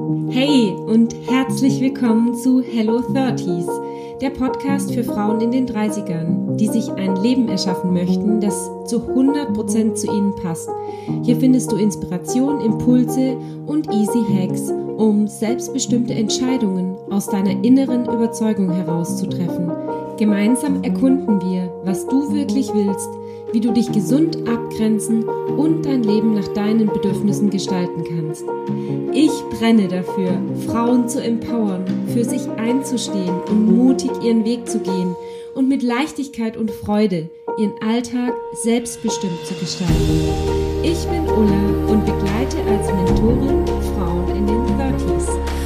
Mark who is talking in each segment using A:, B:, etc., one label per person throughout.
A: Hey und herzlich willkommen zu Hello 30s, der Podcast für Frauen in den 30ern, die sich ein Leben erschaffen möchten, das zu 100% zu ihnen passt. Hier findest du Inspiration, Impulse und easy Hacks, um selbstbestimmte Entscheidungen aus deiner inneren Überzeugung herauszutreffen. Gemeinsam erkunden wir, was du wirklich willst, wie du dich gesund abgrenzen und dein Leben nach deinen Bedürfnissen gestalten kannst. Ich brenne dafür, Frauen zu empowern, für sich einzustehen und mutig ihren Weg zu gehen und mit Leichtigkeit und Freude ihren Alltag selbstbestimmt zu gestalten. Ich bin Ulla und begleite als Mentorin Frauen in den 30s.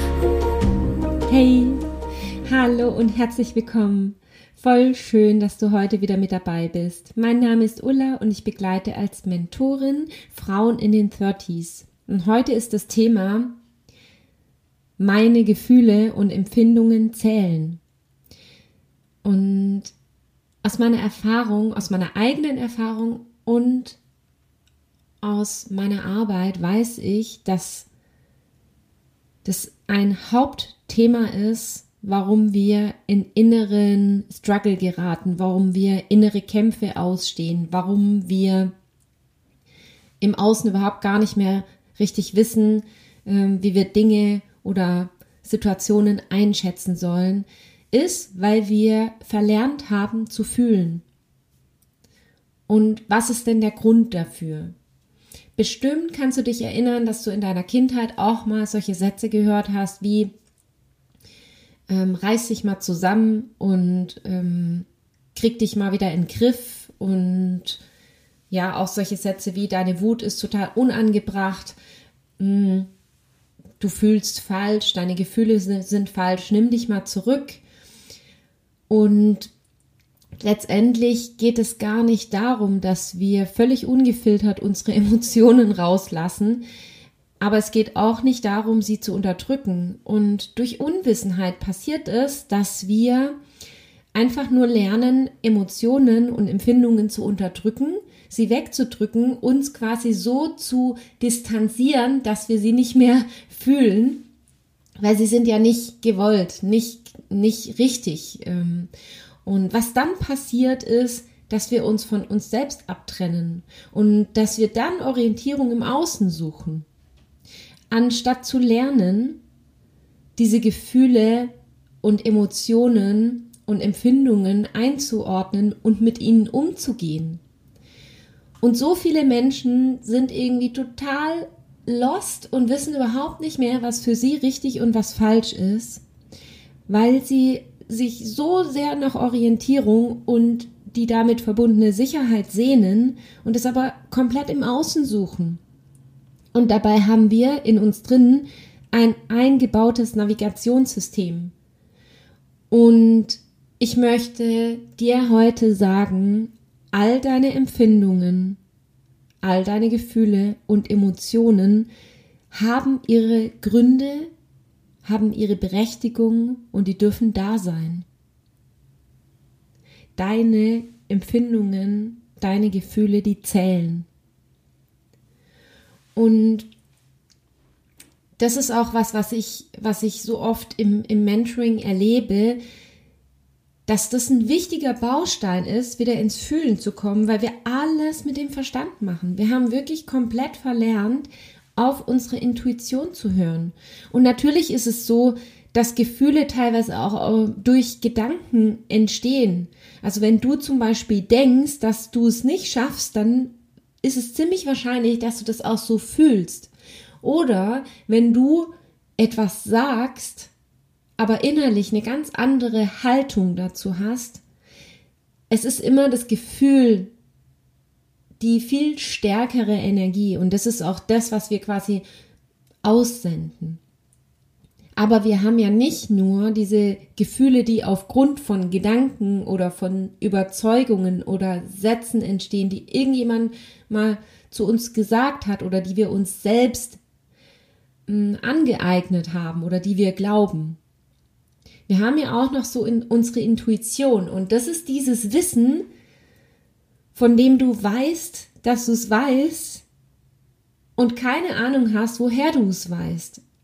A: Hey, hallo und herzlich willkommen. Voll schön, dass du heute wieder mit dabei bist. Mein Name ist Ulla und ich begleite als Mentorin Frauen in den 30s. Und heute ist das Thema: Meine Gefühle und Empfindungen zählen. Und aus meiner Erfahrung, aus meiner eigenen Erfahrung und aus meiner Arbeit weiß ich, dass das ein Hauptthema ist, warum wir in inneren Struggle geraten, warum wir innere Kämpfe ausstehen, warum wir im Außen überhaupt gar nicht mehr richtig wissen, wie wir Dinge oder Situationen einschätzen sollen, ist, weil wir verlernt haben zu fühlen. Und was ist denn der Grund dafür? Bestimmt kannst du dich erinnern, dass du in deiner Kindheit auch mal solche Sätze gehört hast wie: reiß dich mal zusammen und krieg dich mal wieder in den Griff, und ja, auch solche Sätze wie: deine Wut ist total unangebracht, du fühlst falsch, deine Gefühle sind falsch, nimm dich mal zurück. Und letztendlich geht es gar nicht darum, dass wir völlig ungefiltert unsere Emotionen rauslassen, aber es geht auch nicht darum, sie zu unterdrücken. Und durch Unwissenheit passiert es, dass wir einfach nur lernen, Emotionen und Empfindungen zu unterdrücken, sie wegzudrücken, uns quasi so zu distanzieren, dass wir sie nicht mehr fühlen, weil sie sind ja nicht gewollt, nicht richtig. Und was dann passiert ist, dass wir uns von uns selbst abtrennen und dass wir dann Orientierung im Außen suchen. Anstatt zu lernen, diese Gefühle und Emotionen und Empfindungen einzuordnen und mit ihnen umzugehen. Und so viele Menschen sind irgendwie total lost und wissen überhaupt nicht mehr, was für sie richtig und was falsch ist, weil sie sich so sehr nach Orientierung und die damit verbundene Sicherheit sehnen und es aber komplett im Außen suchen. Und dabei haben wir in uns drin ein eingebautes Navigationssystem. Und ich möchte dir heute sagen, all deine Empfindungen, all deine Gefühle und Emotionen haben ihre Gründe, haben ihre Berechtigung und die dürfen da sein. Deine Empfindungen, deine Gefühle, die zählen. Und das ist auch was ich so oft im Mentoring erlebe, dass das ein wichtiger Baustein ist, wieder ins Fühlen zu kommen, weil wir alles mit dem Verstand machen. Wir haben wirklich komplett verlernt, auf unsere Intuition zu hören. Und natürlich ist es so, dass Gefühle teilweise auch durch Gedanken entstehen. Also wenn du zum Beispiel denkst, dass du es nicht schaffst, dann ist es ziemlich wahrscheinlich, dass du das auch so fühlst. Oder wenn du etwas sagst, aber innerlich eine ganz andere Haltung dazu hast, es ist immer das Gefühl, die viel stärkere Energie, und das ist auch das, was wir quasi aussenden. Aber wir haben ja nicht nur diese Gefühle, die aufgrund von Gedanken oder von Überzeugungen oder Sätzen entstehen, die irgendjemand mal zu uns gesagt hat oder die wir uns selbst angeeignet haben oder die wir glauben. Wir haben ja auch noch so unsere Intuition, und das ist dieses Wissen, von dem du weißt, dass du es weißt und keine Ahnung hast, woher du es weißt.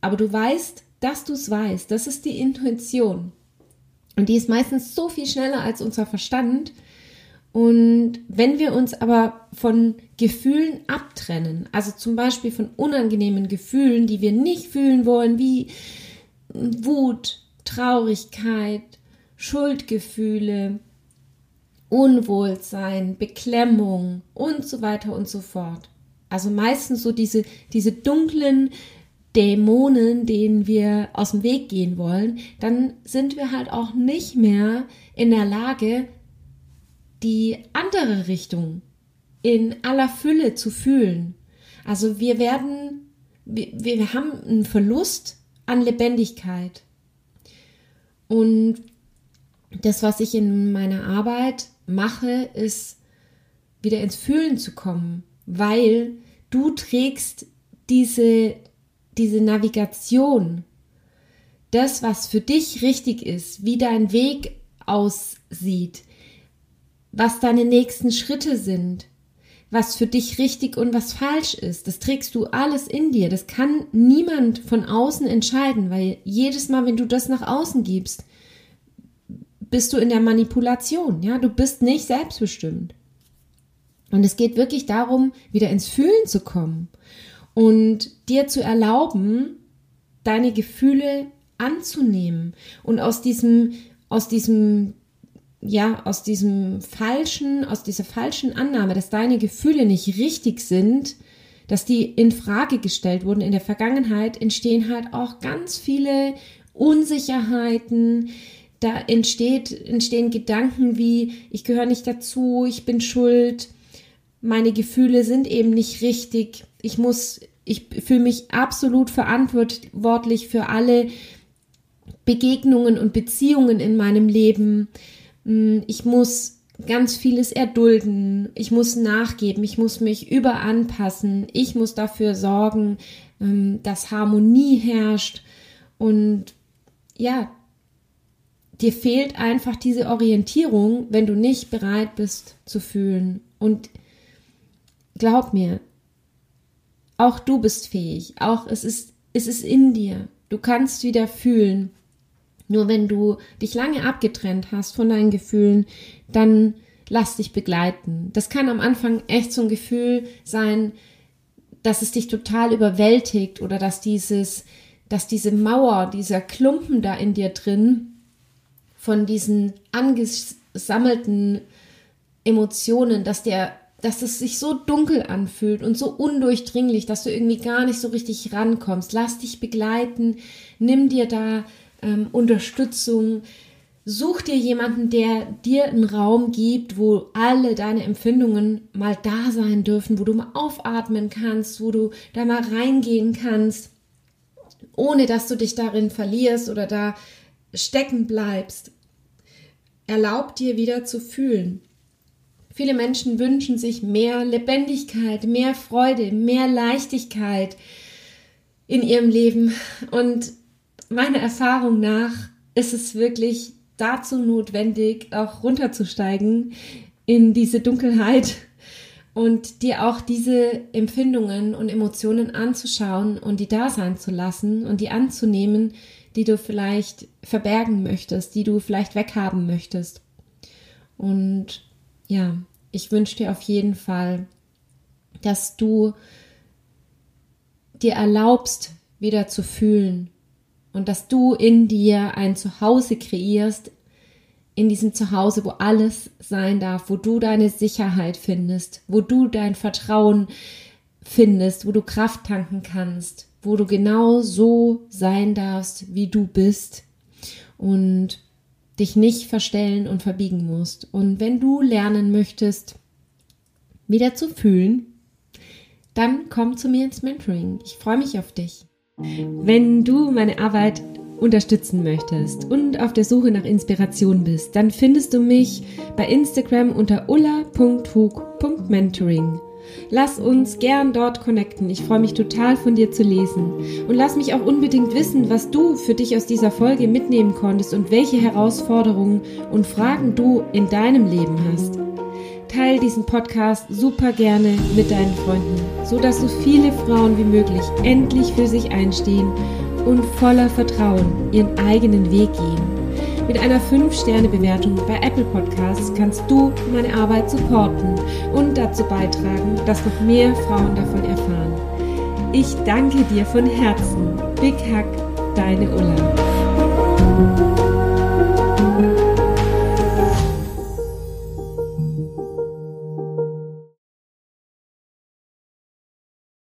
A: aber du weißt, dass du es weißt. Das ist die Intuition. Und die ist meistens so viel schneller als unser Verstand. Und wenn wir uns aber von Gefühlen abtrennen, also zum Beispiel von unangenehmen Gefühlen, die wir nicht fühlen wollen, wie Wut, Traurigkeit, Schuldgefühle, Unwohlsein, Beklemmung und so weiter und so fort. Also meistens so diese dunklen Dämonen, denen wir aus dem Weg gehen wollen, dann sind wir halt auch nicht mehr in der Lage, die andere Richtung in aller Fülle zu fühlen. Also wir haben einen Verlust an Lebendigkeit. Und das, was ich in meiner Arbeit mache, ist, wieder ins Fühlen zu kommen, weil du trägst diese Navigation, das, was für dich richtig ist, wie dein Weg aussieht, was deine nächsten Schritte sind, was für dich richtig und was falsch ist, das trägst du alles in dir. Das kann niemand von außen entscheiden, weil jedes Mal, wenn du das nach außen gibst, bist du in der Manipulation, ja, du bist nicht selbstbestimmt. Und es geht wirklich darum, wieder ins Fühlen zu kommen und dir zu erlauben, deine Gefühle anzunehmen und aus dieser falschen Annahme, dass deine Gefühle nicht richtig sind, dass die in Frage gestellt wurden in der Vergangenheit, entstehen halt auch ganz viele Unsicherheiten. Da entstehen Gedanken wie, ich gehöre nicht dazu, ich bin schuld, meine Gefühle sind eben nicht richtig, ich fühle mich absolut verantwortlich für alle Begegnungen und Beziehungen in meinem Leben. Ich muss ganz vieles erdulden, ich muss nachgeben, ich muss mich überanpassen, ich muss dafür sorgen, dass Harmonie herrscht und ja, dir fehlt einfach diese Orientierung, wenn du nicht bereit bist zu fühlen. Und glaub mir, auch du bist fähig, auch es ist in dir. Du kannst wieder fühlen. Nur wenn du dich lange abgetrennt hast von deinen Gefühlen, dann lass dich begleiten. Das kann am Anfang echt so ein Gefühl sein, dass es dich total überwältigt oder dass diese Mauer, dieser Klumpen da in dir drin von diesen angesammelten Emotionen, dass es sich so dunkel anfühlt und so undurchdringlich, dass du irgendwie gar nicht so richtig rankommst. Lass dich begleiten, nimm dir da Unterstützung, such dir jemanden, der dir einen Raum gibt, wo alle deine Empfindungen mal da sein dürfen, wo du mal aufatmen kannst, wo du da mal reingehen kannst, ohne dass du dich darin verlierst oder da stecken bleibst. Erlaub dir wieder zu fühlen. Viele Menschen wünschen sich mehr Lebendigkeit, mehr Freude, mehr Leichtigkeit in ihrem Leben. Und meiner Erfahrung nach ist es wirklich dazu notwendig, auch runterzusteigen in diese Dunkelheit und dir auch diese Empfindungen und Emotionen anzuschauen und die da sein zu lassen und die anzunehmen, die du vielleicht verbergen möchtest, die du vielleicht weghaben möchtest. Und ja, ich wünsche dir auf jeden Fall, dass du dir erlaubst, wieder zu fühlen und dass du in dir ein Zuhause kreierst, in diesem Zuhause, wo alles sein darf, wo du deine Sicherheit findest, wo du dein Vertrauen findest, wo du Kraft tanken kannst, wo du genau so sein darfst, wie du bist und dich nicht verstellen und verbiegen musst. Und wenn du lernen möchtest, wieder zu fühlen, dann komm zu mir ins Mentoring. Ich freue mich auf dich. Wenn du meine Arbeit unterstützen möchtest und auf der Suche nach Inspiration bist, dann findest du mich bei Instagram unter ulla.hug.mentoring. Lass uns gern dort connecten. Ich freue mich total, von dir zu lesen. Und lass mich auch unbedingt wissen, was du für dich aus dieser Folge mitnehmen konntest und welche Herausforderungen und Fragen du in deinem Leben hast. Teil diesen Podcast super gerne mit deinen Freunden, sodass so viele Frauen wie möglich endlich für sich einstehen und voller Vertrauen ihren eigenen Weg gehen. Mit einer 5-Sterne-Bewertung bei Apple Podcasts kannst du meine Arbeit supporten und dazu beitragen, dass noch mehr Frauen davon erfahren. Ich danke dir von Herzen. Big Hug, deine Ulla.